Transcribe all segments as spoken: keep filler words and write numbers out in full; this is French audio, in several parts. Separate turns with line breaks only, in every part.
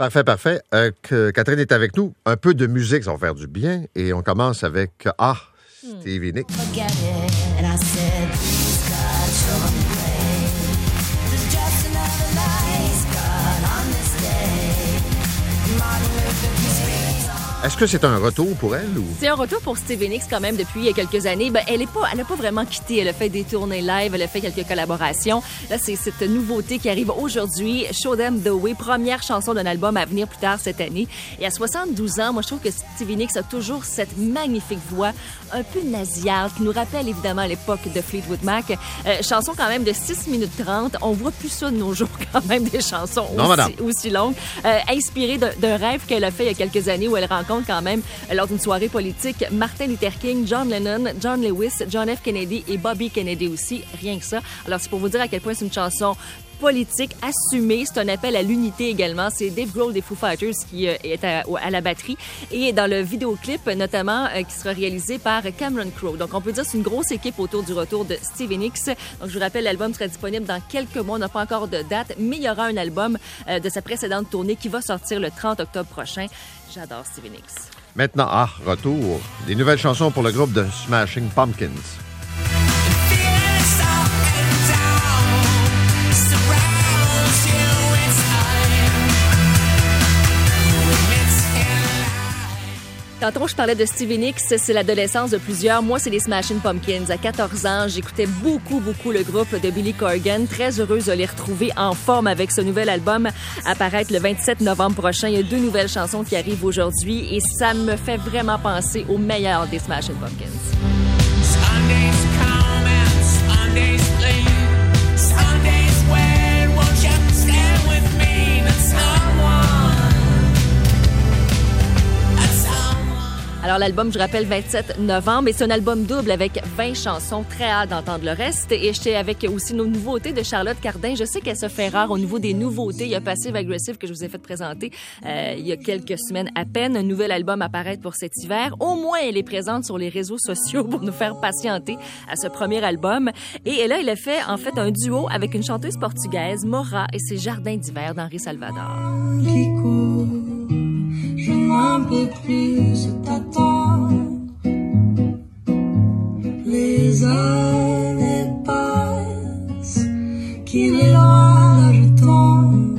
Parfait, parfait. Euh, que Catherine est avec nous. Un peu de musique, ça va faire du bien. Et on commence avec Ah, Stevie Nicks. Est-ce que c'est un retour pour elle? Ou...
C'est un retour pour Stevie Nicks quand même depuis quelques années. Ben, elle est pas, elle n'a pas vraiment quitté. Elle a fait des tournées live, elle a fait quelques collaborations. Là, c'est cette nouveauté qui arrive aujourd'hui. Show Them the Way, première chanson d'un album à venir plus tard cette année. Et à soixante-douze ans, moi, je trouve que Stevie Nicks a toujours cette magnifique voix un peu nasillarde qui nous rappelle évidemment l'époque de Fleetwood Mac. Euh, chanson quand même de six minutes trente. On voit plus ça de nos jours quand même, des chansons
non,
aussi, aussi longues. Euh, inspirée d'un, d'un rêve qu'elle a fait il y a quelques années où elle rencontre quand même, lors d'une soirée politique, Martin Luther King, John Lennon, John Lewis, John F. Kennedy et Bobby Kennedy aussi, rien que ça. Alors, c'est pour vous dire à quel point c'est une chanson politique assumée. C'est un appel à l'unité également. C'est Dave Grohl des Foo Fighters qui euh, est à, à la batterie. Et dans le vidéoclip, notamment, euh, qui sera réalisé par Cameron Crowe. Donc, on peut dire que c'est une grosse équipe autour du retour de Stevie Nicks. Donc, je vous rappelle, l'album sera disponible dans quelques mois. On n'a pas encore de date, mais il y aura un album euh, de sa précédente tournée qui va sortir le trente octobre prochain. J'adore Stevie Nicks.
Maintenant, ah, retour. Des nouvelles chansons pour le groupe de Smashing Pumpkins.
Tantôt, je parlais de Stevie Nicks, c'est l'adolescence de plusieurs. Moi, c'est les Smashing Pumpkins. À quatorze ans, j'écoutais beaucoup, beaucoup le groupe de Billy Corgan. Très heureuse de les retrouver en forme avec ce nouvel album à paraître le vingt-sept novembre prochain. Il y a deux nouvelles chansons qui arrivent aujourd'hui et ça me fait vraiment penser au meilleur des Smashing Pumpkins. Sundays come and Sundays leave. Sundays when won't you stand with me? That's someone. Alors, l'album, je rappelle, vingt-sept novembre, et c'est un album double avec vingt chansons. Très hâte d'entendre le reste. Et j'étais avec aussi nos nouveautés de Charlotte Cardin. Je sais qu'elle se fait rare au niveau des nouveautés. Il y a Passive Aggressive que je vous ai fait présenter euh, il y a quelques semaines à peine. Un nouvel album apparaître pour cet hiver. Au moins, elle est présente sur les réseaux sociaux pour nous faire patienter à ce premier album. Et là, elle a fait, en fait, un duo avec une chanteuse portugaise, Mora, et ses Jardins d'hiver d'Henri Salvador.
Je n'en peux plus t'attendre. Les années passent, qu'il est loin là je tombe.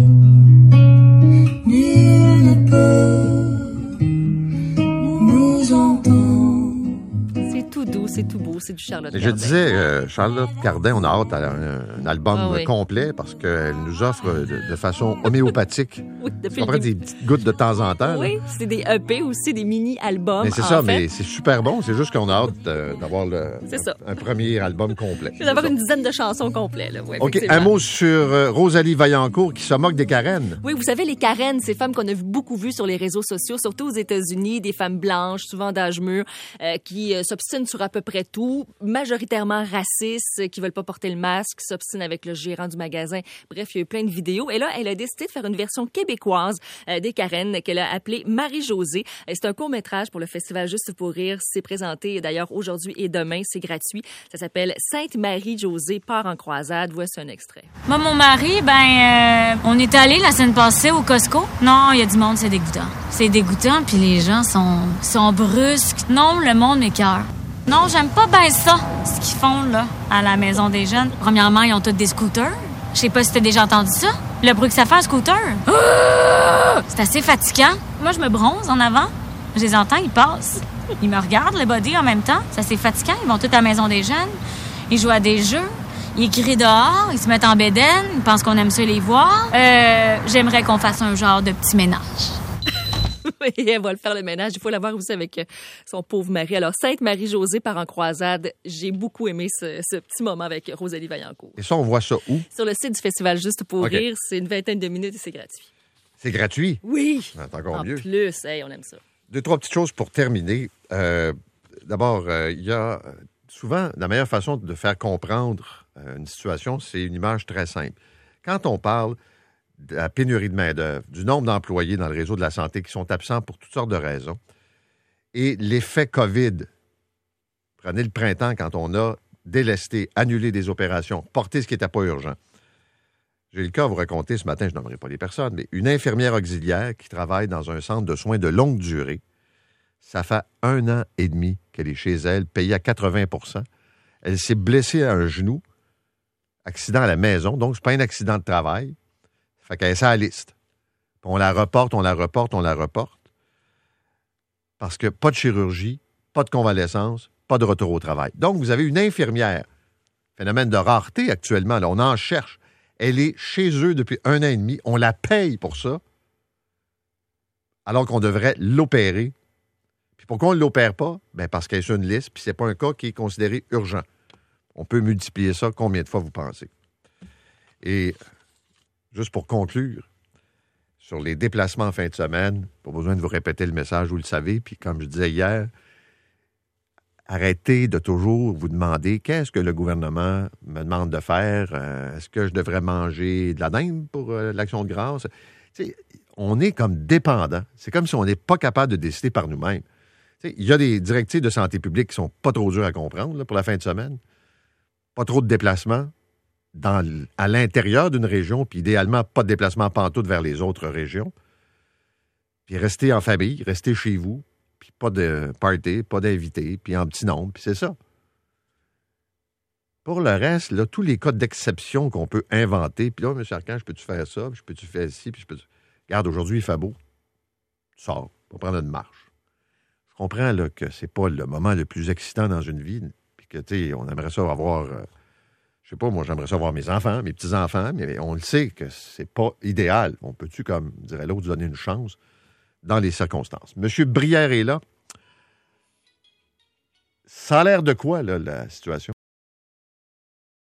Nul ne peut nous entendre.
C'est tout doux, c'est tout beau, c'est du Charlotte
Je
Cardin.
disais, euh, Charlotte Cardin, on a hâte à un, un album
Ah oui.
complet parce qu'elle nous offre de, de façon homéopathique.
Oui, depuis
Tu comprends,
le début.
des petites gouttes de temps en temps.
Oui,
là.
c'est des E P aussi, des mini-albums.
Mais c'est
en
ça,
fait.
mais c'est super bon. C'est juste qu'on a hâte euh, d'avoir le,
C'est ça.
un, un premier album complet.
Je vais avoir une dizaine de chansons complètes. Là, oui,
OK,
effectivement.
un mot sur euh, Rosalie Vaillancourt qui se moque des Karen.
Oui, vous savez, les Karen, ces femmes qu'on a beaucoup vues sur les réseaux sociaux, surtout aux États-Unis, des femmes blanches, souvent d'âge mûr, euh, qui euh, s'obstinent sur à peu près tout, majoritairement racistes, euh, qui veulent pas porter le masque, qui s'obstinent avec le gérant du magasin. Bref, il y a eu plein de vidéos. Et là, elle a décidé de faire une version québécoise euh, des Karen qu'elle a appelée Marie-Josée. Euh, C'est un court-métrage pour le Festival Juste pour rire. C'est présenté d'ailleurs aujourd'hui et demain. C'est gratuit. Ça s'appelle Sainte-Marie-Josée part en croisade. Voici un extrait.
Moi, mon mari, ben, euh, on est allé la semaine passée au Costco. Non, il y a du monde, c'est dégoûtant. C'est dégoûtant, puis les gens sont, sont brusques. Non, le monde m'écoeure. Non, j'aime pas bien ça, ce qu'ils font, là, à la Maison des Jeunes. Premièrement, ils ont tous des scooters. Je sais pas si t'as déjà entendu ça. Le bruit que ça fait, un scooter. Ah! C'est assez fatigant. Moi, je me bronze en avant. Je les entends, ils passent. Ils me regardent, le body, en même temps. C'est assez fatigant. Ils vont tous à la Maison des Jeunes. Ils jouent à des jeux. Ils crient dehors. Ils se mettent en bédaine. Ils pensent qu'on aime ça les voir. Euh, j'aimerais qu'on fasse un genre de petit ménage.
Et elle va le faire le ménage. Il faut la voir aussi avec son pauvre mari. Alors, Sainte-Marie-Josée part en croisade. J'ai beaucoup aimé ce, ce petit moment avec Rosalie Vaillancourt.
Et ça, on voit ça où?
Sur le site du Festival Juste pour
Okay.
rire, c'est une vingtaine de minutes et c'est gratuit.
C'est gratuit?
Oui!
C'est encore
En
mieux.
plus, hey, on aime ça.
Deux, trois petites choses pour terminer. Euh, D'abord, euh, il y a souvent la meilleure façon de faire comprendre euh, une situation, c'est une image très simple. Quand on parle de la pénurie de main-d'œuvre, du nombre d'employés dans le réseau de la santé qui sont absents pour toutes sortes de raisons, et l'effet COVID, prenez le printemps quand on a délesté, annulé des opérations, porté ce qui n'était pas urgent. J'ai le cas à vous raconter ce matin, je nommerai pas les personnes, mais une infirmière auxiliaire qui travaille dans un centre de soins de longue durée, ça fait un an et demi qu'elle est chez elle, payée à quatre-vingts pour cent. Elle s'est blessée à un genou, accident à la maison, donc c'est pas un accident de travail. Ça fait qu'elle est sur la liste. Puis on la reporte, on la reporte, on la reporte. Parce que pas de chirurgie, pas de convalescence, pas de retour au travail. Donc, vous avez une infirmière, phénomène de rareté actuellement, là, on en cherche. Elle est chez eux depuis un an et demi, on la paye pour ça, alors qu'on devrait l'opérer. Puis pourquoi on ne l'opère pas? Bien, parce qu'elle est sur une liste, puis c'est pas un cas qui est considéré urgent. On peut multiplier ça combien de fois vous pensez. Et juste pour conclure, sur les déplacements en fin de semaine, pas besoin de vous répéter le message, vous le savez, puis comme je disais hier, arrêtez de toujours vous demander qu'est-ce que le gouvernement me demande de faire. Euh, est-ce que je devrais manger de la dinde pour euh, l'Action de grâce? T'sais, on est comme dépendant. C'est comme si on n'est pas capable de décider par nous-mêmes. T'sais, il y a des directives de santé publique qui sont pas trop dures à comprendre là, pour la fin de semaine. Pas trop de déplacements dans, à l'intérieur d'une région, puis idéalement, pas de déplacement pantoute vers les autres régions. Puis restez en famille, restez chez vous, puis pas de party, pas d'invités, puis en petit nombre, puis c'est ça. Pour le reste, là, tous les cas d'exception qu'on peut inventer, puis là, M. Arcand, je peux-tu faire ça, puis je peux-tu faire ci, puis je peux... Regarde, aujourd'hui, il fait beau. Tu sors, on va prendre une marche. Je comprends là, que c'est pas le moment le plus excitant dans une vie, puis que, tu sais, on aimerait ça avoir... Euh, je sais pas, moi, j'aimerais ça voir mes enfants, mes petits-enfants, mais on le sait que c'est pas idéal. On peut-tu, comme dirait l'autre, donner une chance dans les circonstances? M. Brière est là. Ça a l'air de quoi, là, la situation?